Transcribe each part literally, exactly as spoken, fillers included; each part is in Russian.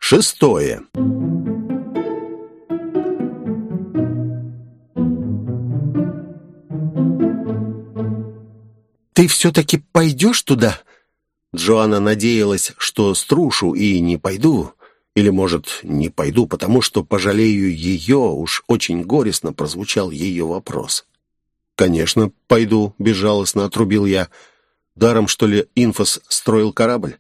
Шестое. «Ты все-таки пойдешь туда?» Джоанна надеялась, что струшу и не пойду. Или, может, не пойду, потому что пожалею ее, уж очень горестно прозвучал ее вопрос. «Конечно, пойду», — безжалостно отрубил я. Даром, что ли, Инфос строил корабль?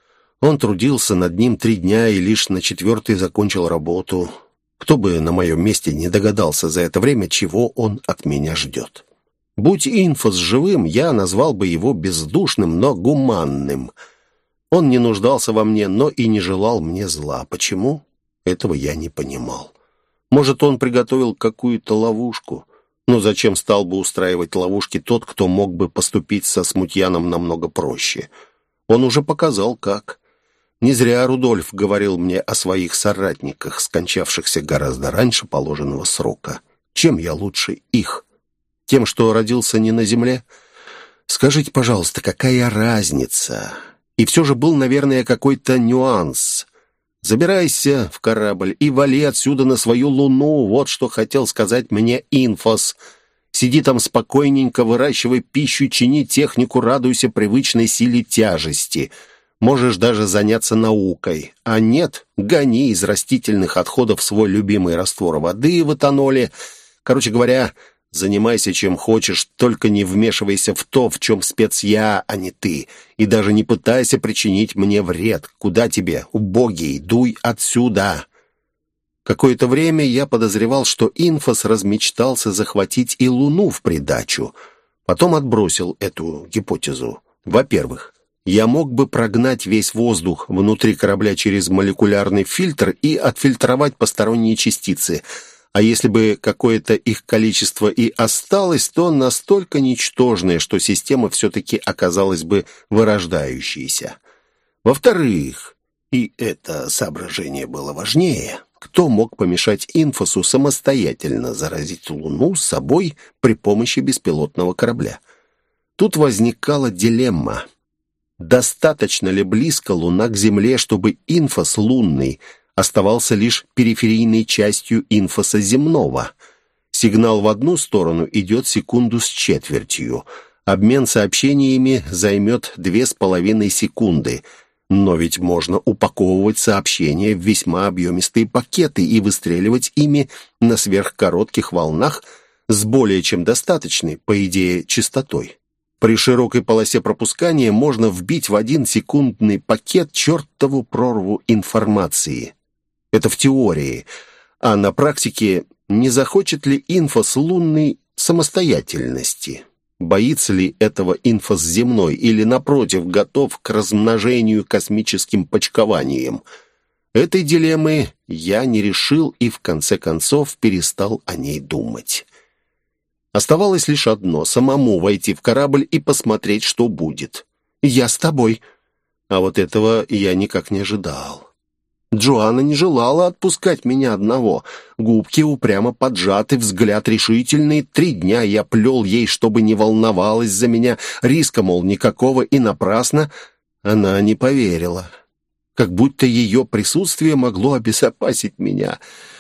Он трудился над ним три дня и лишь на четвертый закончил работу. Кто бы на моем месте не догадался за это время, чего он от меня ждет. Будь Инфос живым, я назвал бы его бездушным, но гуманным. Он не нуждался во мне, но и не желал мне зла. Почему? Этого я не понимал. Может, он приготовил какую-то ловушку? Но зачем стал бы устраивать ловушки тот, кто мог бы поступить со смутьяном намного проще? Он уже показал, как. Не зря Рудольф говорил мне о своих соратниках, скончавшихся гораздо раньше положенного срока. Чем я лучше их? Тем, что родился не на земле? Скажите, пожалуйста, какая разница? И все же был, наверное, какой-то нюанс. Забирайся в корабль и вали отсюда на свою луну. Вот что хотел сказать мне Инфос. Сиди там спокойненько, выращивай пищу, чини технику, радуйся привычной силе тяжести. Можешь даже заняться наукой. А нет, гони из растительных отходов свой любимый раствор воды в этаноле. Короче говоря, занимайся чем хочешь, только не вмешивайся в то, в чем спец я, а не ты. И даже не пытайся причинить мне вред. Куда тебе, убогий, дуй отсюда. Какое-то время я подозревал, что Инфос размечтался захватить и Луну в придачу. Потом отбросил эту гипотезу. Во-первых, я мог бы прогнать весь воздух внутри корабля через молекулярный фильтр и отфильтровать посторонние частицы. А если бы какое-то их количество и осталось, то настолько ничтожное, что система все-таки оказалась бы вырождающейся. Во-вторых, и это соображение было важнее, кто мог помешать Инфосу самостоятельно заразить Луну с собой при помощи беспилотного корабля? Тут возникала дилемма. Достаточно ли близко Луна к Земле, чтобы Инфос лунный оставался лишь периферийной частью Инфоса земного? Сигнал в одну сторону идет секунду с четвертью. Обмен сообщениями займет две с половиной секунды. Но ведь можно упаковывать сообщения в весьма объемистые пакеты и выстреливать ими на сверхкоротких волнах с более чем достаточной, по идее, частотой. При широкой полосе пропускания можно вбить в один секундный пакет чертову прорву информации. Это в теории. А на практике не захочет ли Инфос лунной самостоятельности? Боится ли этого Инфос земной или, напротив, готов к размножению космическим почкованием? Этой дилеммы я не решил и, в конце концов, перестал о ней думать. Оставалось лишь одно — самому войти в корабль и посмотреть, что будет. «Я с тобой». А вот этого я никак не ожидал. Джоанна не желала отпускать меня одного. Губки упрямо поджаты, взгляд решительный. Три дня я плел ей, чтобы не волновалась за меня. Риска, мол, никакого, и напрасно. Она не поверила. Как будто ее присутствие могло обезопасить меня.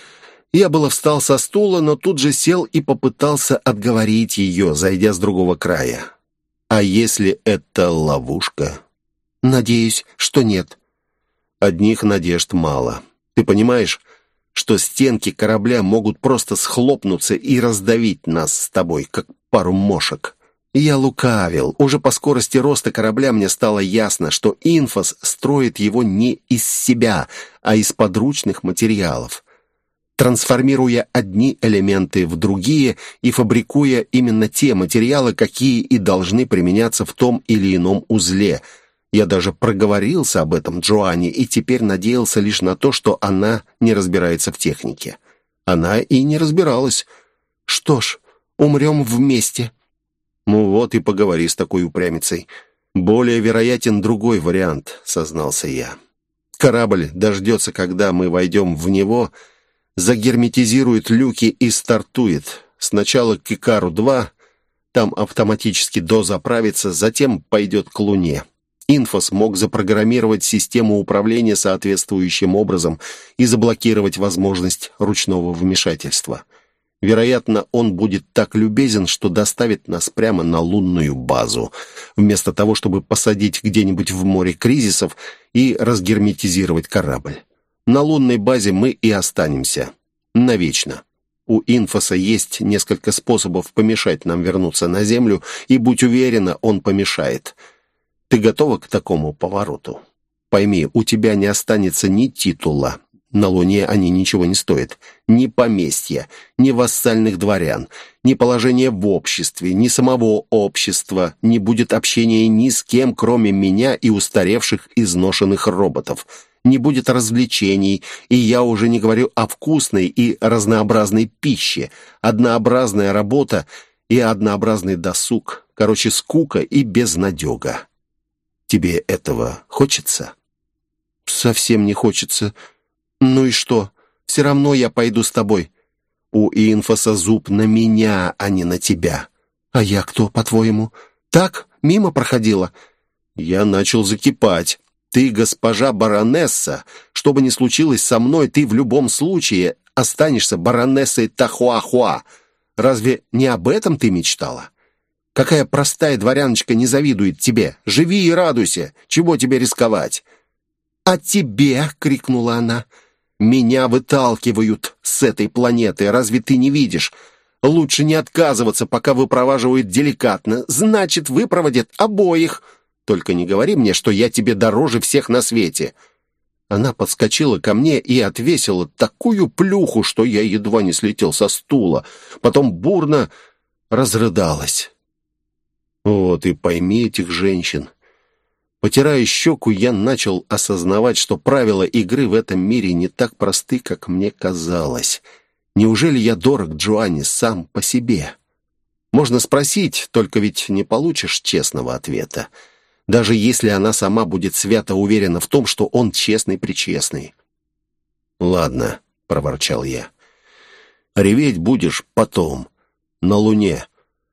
Я было встал со стула, но тут же сел и попытался отговорить ее, зайдя с другого края. А если это ловушка? Надеюсь, что нет. Одних надежд мало. Ты понимаешь, что стенки корабля могут просто схлопнуться и раздавить нас с тобой, как пару мошек? Я лукавил. Уже по скорости роста корабля мне стало ясно, что Инфос строит его не из себя, а из подручных материалов, трансформируя одни элементы в другие и фабрикуя именно те материалы, какие и должны применяться в том или ином узле. Я даже проговорился об этом Джоанне и теперь надеялся лишь на то, что она не разбирается в технике. Она и не разбиралась. Что ж, умрем вместе. Ну вот и поговори с такой упрямицей. Более вероятен другой вариант, сознался я. Корабль дождется, когда мы войдем в него, загерметизирует люки и стартует. Сначала к Икару-два, там автоматически дозаправится, затем пойдет к Луне. Инфос мог запрограммировать систему управления соответствующим образом и заблокировать возможность ручного вмешательства. Вероятно, он будет так любезен, что доставит нас прямо на лунную базу, вместо того, чтобы посадить где-нибудь в море кризисов и разгерметизировать корабль. На лунной базе мы и останемся. Навечно. У Инфоса есть несколько способов помешать нам вернуться на Землю, и, будь уверена, он помешает. Ты готова к такому повороту? Пойми, у тебя не останется ни титула. На Луне они ничего не стоят. Ни поместья, ни вассальных дворян, ни положения в обществе, ни самого общества. Не будет общения ни с кем, кроме меня и устаревших изношенных роботов. Не будет развлечений, и я уже не говорю о вкусной и разнообразной пище. Однообразная работа и однообразный досуг. Короче, скука и безнадега. Тебе этого хочется? Совсем не хочется. Ну и что? Все равно я пойду с тобой. У Инфоса зуб на меня, а не на тебя. А я кто, по-твоему? Так, мимо проходила? Я начал закипать. Ты, госпожа баронесса, что бы ни случилось со мной, ты в любом случае останешься баронессой Тахуахуа. Разве не об этом ты мечтала? Какая простая дворяночка не завидует тебе? Живи и радуйся. Чего тебе рисковать? «А тебе!» — крикнула она. «Меня выталкивают с этой планеты. Разве ты не видишь? Лучше не отказываться, пока выпроваживают деликатно. Значит, выпроводят обоих. Только не говори мне, что я тебе дороже всех на свете». Она подскочила ко мне и отвесила такую плюху, что я едва не слетел со стула. Потом бурно разрыдалась. Вот и пойми этих женщин. Потирая щеку, я начал осознавать, что правила игры в этом мире не так просты, как мне казалось. Неужели я дорог Джоанне сам по себе? Можно спросить, только ведь не получишь честного ответа. Даже если она сама будет свято уверена в том, что он честный-пречестный. «Ладно», — проворчал я. «Реветь будешь потом, на Луне».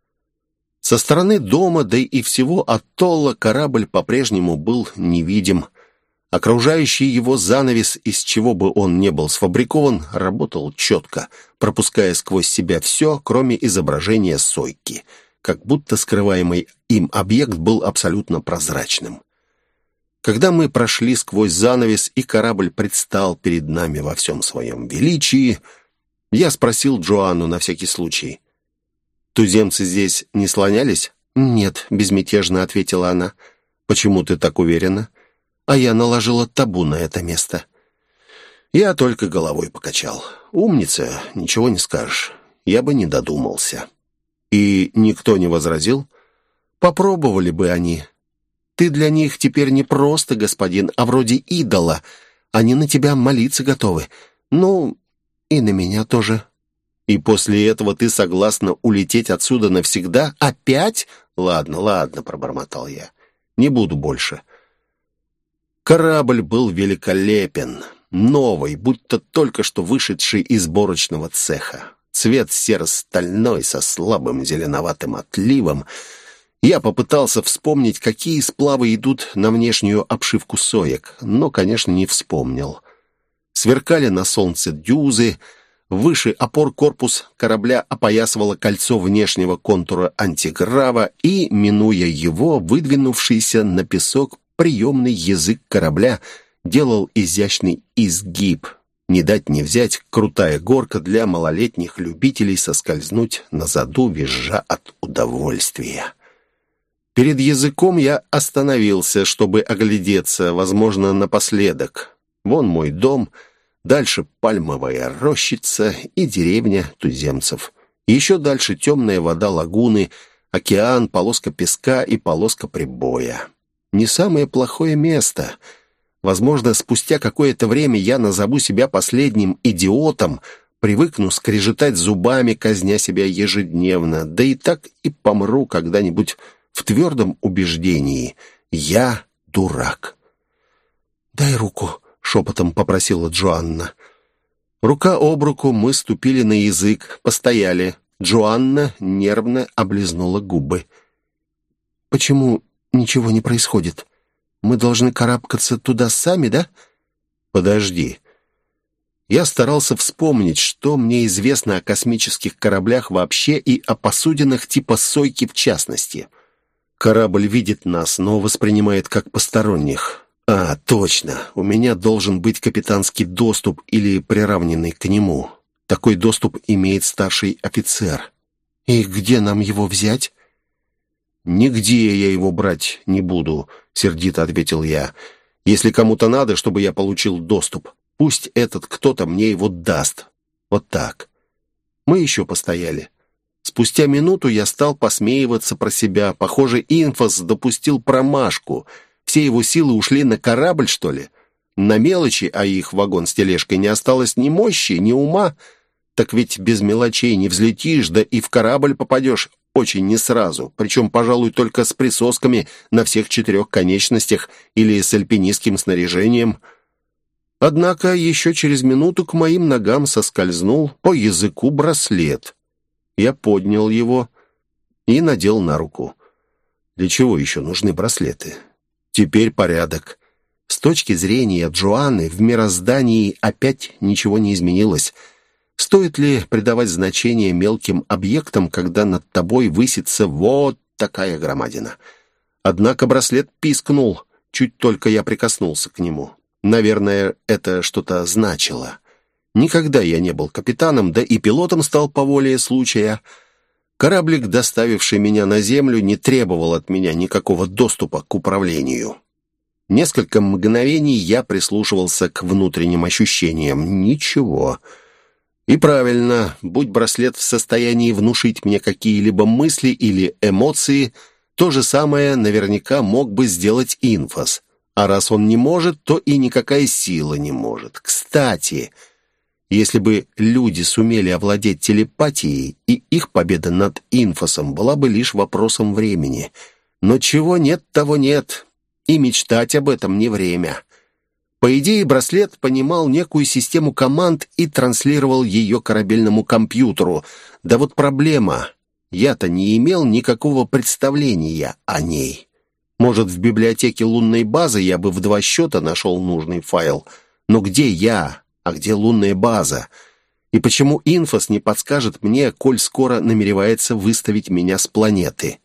Со стороны дома, да и всего атолла, корабль по-прежнему был невидим. Окружающий его занавес, из чего бы он ни был сфабрикован, работал четко, пропуская сквозь себя все, кроме изображения сойки, как будто скрываемый им объект был абсолютно прозрачным. Когда мы прошли сквозь занавес, и корабль предстал перед нами во всем своем величии, я спросил Джоанну на всякий случай: «Туземцы здесь не слонялись?» «Нет», — безмятежно ответила она. «Почему ты так уверена?» «А я наложила табу на это место». Я только головой покачал. «Умница, ничего не скажешь. Я бы не додумался». «И никто не возразил?» «Попробовали бы они. Ты для них теперь не просто господин, а вроде идола. Они на тебя молиться готовы. Ну, и на меня тоже». «И после этого ты согласна улететь отсюда навсегда? Опять?» «Ладно, ладно», — пробормотал я. «Не буду больше». Корабль был великолепен, новый, будто только что вышедший из сборочного цеха. Цвет серо-стальной со слабым зеленоватым отливом. Я попытался вспомнить, какие сплавы идут на внешнюю обшивку соек, но, конечно, не вспомнил. Сверкали на солнце дюзы. Выше опор корпус корабля опоясывало кольцо внешнего контура антиграва, и, минуя его, выдвинувшийся на песок приемный язык корабля делал изящный изгиб. Не дать не взять крутая горка для малолетних любителей соскользнуть на заду, визжа от удовольствия. Перед языком я остановился, чтобы оглядеться, возможно, напоследок. Вон мой дом. Дальше пальмовая рощица и деревня туземцев. Еще дальше темная вода лагуны, океан, полоска песка и полоска прибоя. Не самое плохое место. Возможно, спустя какое-то время я назову себя последним идиотом, привыкну скрежетать зубами, казня себя ежедневно, да и так и помру когда-нибудь в твердом убеждении. Я дурак. «Дай руку», — шепотом попросила Джоанна. Рука об руку мы ступили на язык, постояли. Джоанна нервно облизнула губы. «Почему ничего не происходит?» Мы должны карабкаться туда сами, да?» «Подожди». Я старался вспомнить, что мне известно о космических кораблях вообще и о посудинах типа «Сойки» в частности. Корабль видит нас, но воспринимает как посторонних. А, точно, у меня должен быть капитанский доступ или приравненный к нему. Такой доступ имеет старший офицер. «И где нам его взять?» «Нигде я его брать не буду», — сердито ответил я. «Если кому-то надо, чтобы я получил доступ, пусть этот кто-то мне его даст. Вот так». Мы еще постояли. Спустя минуту я стал посмеиваться про себя. Похоже, Инфос допустил промашку. Все его силы ушли на корабль, что ли? На мелочи, а их вагон с тележкой не осталось ни мощи, ни ума. Так ведь без мелочей не взлетишь, да и в корабль попадешь очень не сразу. Причем, пожалуй, только с присосками на всех четырех конечностях или с альпинистским снаряжением. Однако еще через минуту к моим ногам соскользнул по языку браслет. Я поднял его и надел на руку. Для чего еще нужны браслеты? Теперь порядок. С точки зрения Джоанны в мироздании опять ничего не изменилось. Стоит ли придавать значение мелким объектам, когда над тобой высится вот такая громадина? Однако браслет пискнул, чуть только я прикоснулся к нему. Наверное, это что-то значило. Никогда я не был капитаном, да и пилотом стал по воле случая. Кораблик, доставивший меня на Землю, не требовал от меня никакого доступа к управлению. Несколько мгновений я прислушивался к внутренним ощущениям. Ничего. И правильно, будь браслет в состоянии внушить мне какие-либо мысли или эмоции, то же самое наверняка мог бы сделать Инфос. А раз он не может, то и никакая сила не может. Кстати, если бы люди сумели овладеть телепатией, и их победа над Инфосом была бы лишь вопросом времени. Но чего нет, того нет. И мечтать об этом не время. По идее, браслет понимал некую систему команд и транслировал ее корабельному компьютеру. Да вот проблема. Я-то не имел никакого представления о ней. Может, в библиотеке лунной базы я бы в два счета нашел нужный файл. Но где я? А где лунная база? И почему Инфос не подскажет мне, коль скоро намеревается выставить меня с планеты?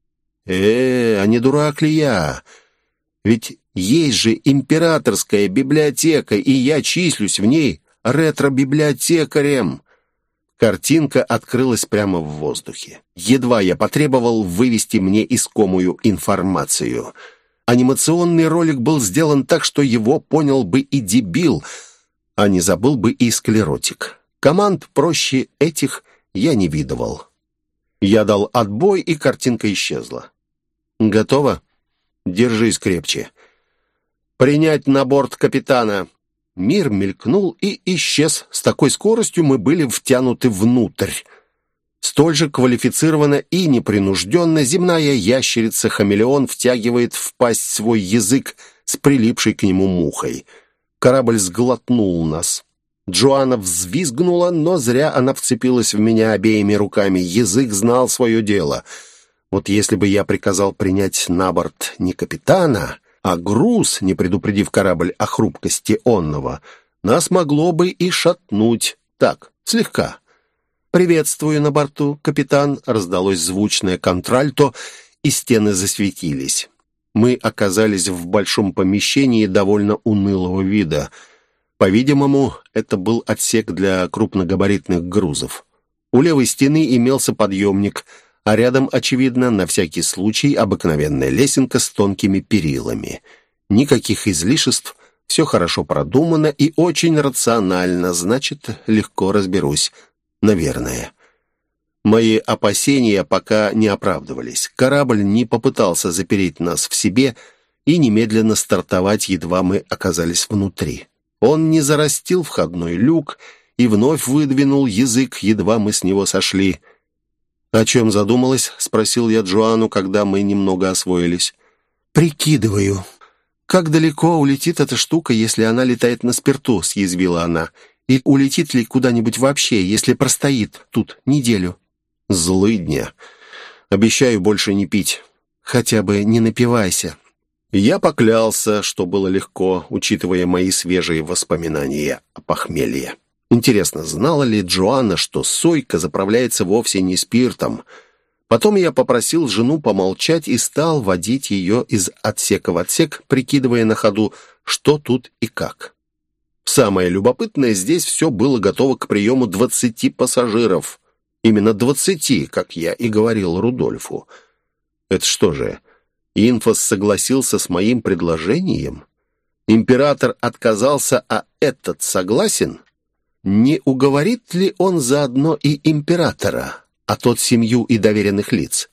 Э, а не дурак ли я? Ведь есть же императорская библиотека, и я числюсь в ней ретро-библиотекарем. Картинка открылась прямо в воздухе. Едва я потребовал вывести мне искомую информацию. Анимационный ролик был сделан так, что его понял бы и дебил, а не забыл бы и склеротик. Команд проще этих я не видывал. Я дал отбой, и картинка исчезла. «Готово? Держись крепче. Принять на борт капитана». Мир мелькнул и исчез. С такой скоростью мы были втянуты внутрь. Столь же квалифицированно и непринужденно земная ящерица-хамелеон втягивает в пасть свой язык с прилипшей к нему мухой. Корабль сглотнул нас. Джоанна взвизгнула, но зря она вцепилась в меня обеими руками. Язык знал свое дело. Вот если бы я приказал принять на борт не капитана, а груз, не предупредив корабль о хрупкости онного, нас могло бы и шатнуть. Так, слегка. «Приветствую на борту, капитан», — раздалось звучное контральто, и стены засветились. Мы оказались в большом помещении довольно унылого вида. По-видимому, это был отсек для крупногабаритных грузов. У левой стены имелся подъемник, а рядом, очевидно, на всякий случай обыкновенная лесенка с тонкими перилами. Никаких излишеств, все хорошо продумано и очень рационально, значит, легко разберусь. Наверное. Мои опасения пока не оправдывались. Корабль не попытался запереть нас в себе и немедленно стартовать, едва мы оказались внутри. Он не зарастил входной люк и вновь выдвинул язык, едва мы с него сошли. «О чем задумалась?» — спросил я Джоанну, когда мы немного освоились. «Прикидываю, как далеко улетит эта штука, если она летает на спирту», — съязвила она. «И улетит ли куда-нибудь вообще, если простоит тут неделю?» «Злыдня. Обещаю больше не пить». «Хотя бы не напивайся». Я поклялся, что было легко, учитывая мои свежие воспоминания о похмелье. Интересно, знала ли Джоанна, что сойка заправляется вовсе не спиртом? Потом я попросил жену помолчать и стал водить ее из отсека в отсек, прикидывая на ходу, что тут и как. Самое любопытное, здесь все было готово к приему двадцати пассажиров. Именно двадцати, как я и говорил Рудольфу. Это что же, Инфос согласился с моим предложением? Император отказался, а этот согласен? Не уговорит ли он заодно и императора, а тот семью и доверенных лиц?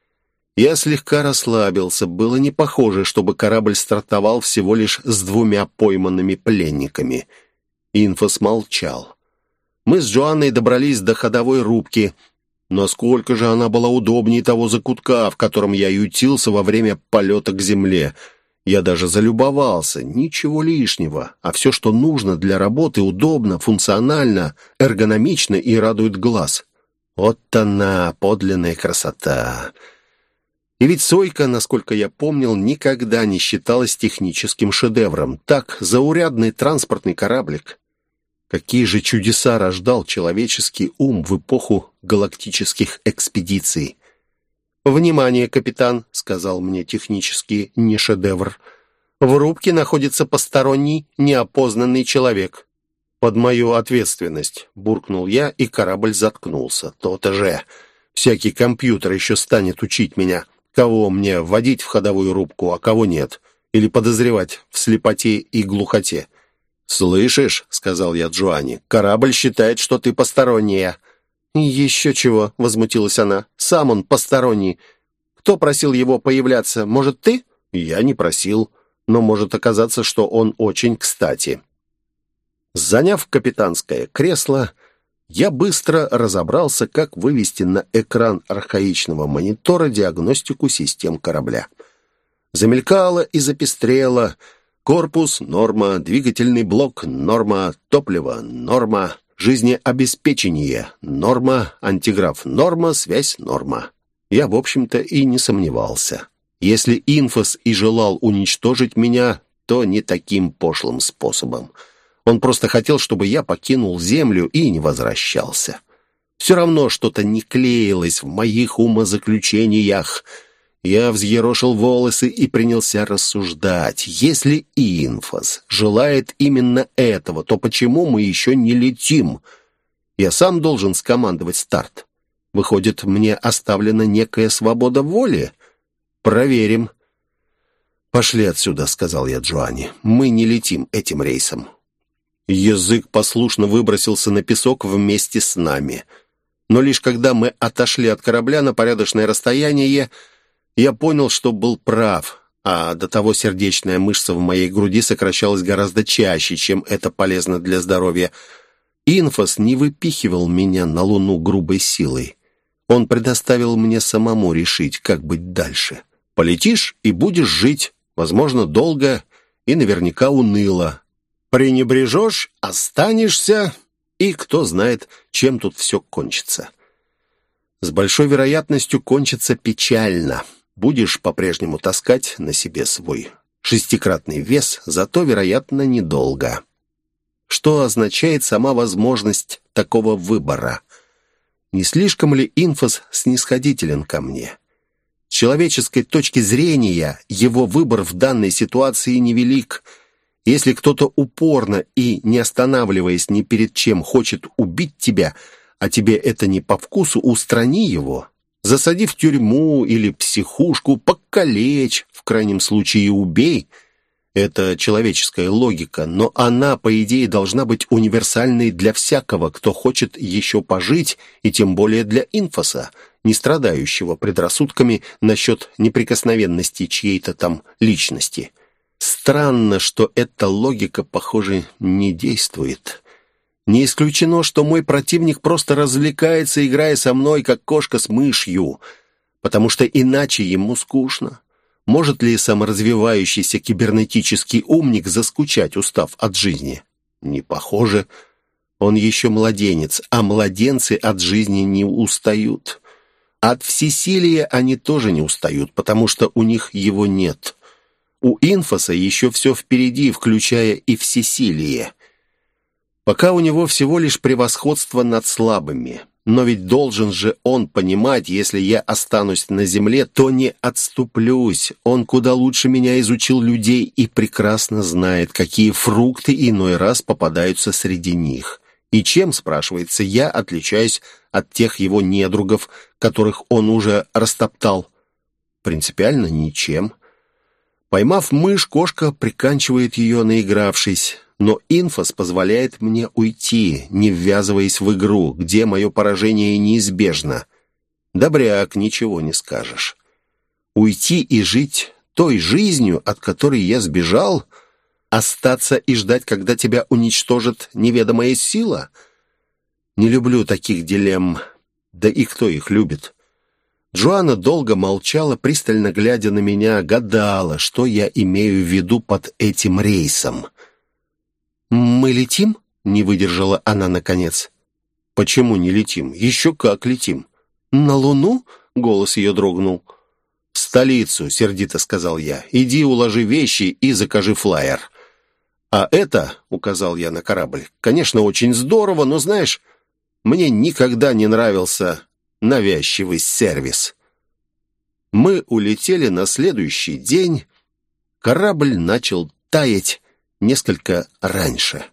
Я слегка расслабился. Было не похоже, чтобы корабль стартовал всего лишь с двумя пойманными пленниками. Инфос молчал. Мы с Джоанной добрались до ходовой рубки. Насколько же она была удобнее того закутка, в котором я ютился во время полета к земле. Я даже залюбовался. Ничего лишнего, а все, что нужно для работы, удобно, функционально, эргономично и радует глаз. Вот она, подлинная красота. И ведь сойка, насколько я помнил, никогда не считалась техническим шедевром. Так, заурядный транспортный кораблик. Какие же чудеса рождал человеческий ум в эпоху галактических экспедиций. «Внимание, капитан», — сказал мне технический не шедевр. «В рубке находится посторонний, неопознанный человек». «Под мою ответственность», — буркнул я, и корабль заткнулся. «То-то же. Всякий компьютер еще станет учить меня, кого мне вводить в ходовую рубку, а кого нет, или подозревать в слепоте и глухоте». «Слышишь», — сказал я Джоанне, — «корабль считает, что ты посторонняя». «Еще чего», — возмутилась она, — «сам он посторонний. Кто просил его появляться? Может, ты?» «Я не просил, но может оказаться, что он очень кстати». Заняв капитанское кресло, я быстро разобрался, как вывести на экран архаичного монитора диагностику систем корабля. Замелькало и запестрело. Корпус — норма, двигательный блок — норма, топливо — норма, жизнеобеспечение — норма, антиграф — норма, связь — норма. Я, в общем-то, и не сомневался. Если Инфос и желал уничтожить меня, то не таким пошлым способом. Он просто хотел, чтобы я покинул Землю и не возвращался. Все равно что-то не клеилось в моих умозаключениях. Я взъерошил волосы и принялся рассуждать. Если Инфос желает именно этого, то почему мы еще не летим? Я сам должен скомандовать старт. Выходит, мне оставлена некая свобода воли? Проверим. «Пошли отсюда», — сказал я Джоанне. «Мы не летим этим рейсом». Язык послушно выбросился на песок вместе с нами. Но лишь когда мы отошли от корабля на порядочное расстояние, я понял, что был прав, а до того сердечная мышца в моей груди сокращалась гораздо чаще, чем это полезно для здоровья. Инфос не выпихивал меня на Луну грубой силой. Он предоставил мне самому решить, как быть дальше. Полетишь и будешь жить, возможно, долго и наверняка уныло. Пренебрежешь — останешься, и кто знает, чем тут все кончится. С большой вероятностью кончится печально. Будешь по-прежнему таскать на себе свой шестикратный вес, зато, вероятно, недолго. Что означает сама возможность такого выбора? Не слишком ли Инфос снисходителен ко мне? С человеческой точки зрения его выбор в данной ситуации невелик. Если кто-то упорно и, не останавливаясь ни перед чем, хочет убить тебя, а тебе это не по вкусу, устрани его. Засади в тюрьму или психушку, покалечь, в крайнем случае убей. Это человеческая логика, но она, по идее, должна быть универсальной для всякого, кто хочет еще пожить, и тем более для Инфоса, не страдающего предрассудками насчет неприкосновенности чьей-то там личности. Странно, что эта логика, похоже, не действует. Не исключено, что мой противник просто развлекается, играя со мной, как кошка с мышью, потому что иначе ему скучно. Может ли саморазвивающийся кибернетический умник заскучать, устав от жизни? Не похоже. Он еще младенец, а младенцы от жизни не устают. От всесилия они тоже не устают, потому что у них его нет. У Инфоса еще все впереди, включая и всесилие. Пока у него всего лишь превосходство над слабыми. Но ведь должен же он понимать, если я останусь на земле, то не отступлюсь. Он куда лучше меня изучил людей и прекрасно знает, какие фрукты иной раз попадаются среди них. И чем, спрашивается, я отличаюсь от тех его недругов, которых он уже растоптал? Принципиально ничем. Поймав мышь, кошка приканчивает ее, наигравшись. Но Инфос позволяет мне уйти, не ввязываясь в игру, где мое поражение неизбежно. Добряк, ничего не скажешь. Уйти и жить той жизнью, от которой я сбежал? Остаться и ждать, когда тебя уничтожит неведомая сила? Не люблю таких дилемм. Да и кто их любит? Джоанна долго молчала, пристально глядя на меня, гадала, что я имею в виду под этим рейсом. «Мы летим?» — не выдержала она наконец. «Почему не летим? Еще как летим!» «На Луну?» — голос ее дрогнул. «В столицу», — сердито сказал я. «Иди уложи вещи и закажи флайер». «А это», — указал я на корабль, — «конечно, очень здорово, но, знаешь, мне никогда не нравился навязчивый сервис». Мы улетели на следующий день. Корабль начал таять несколько раньше.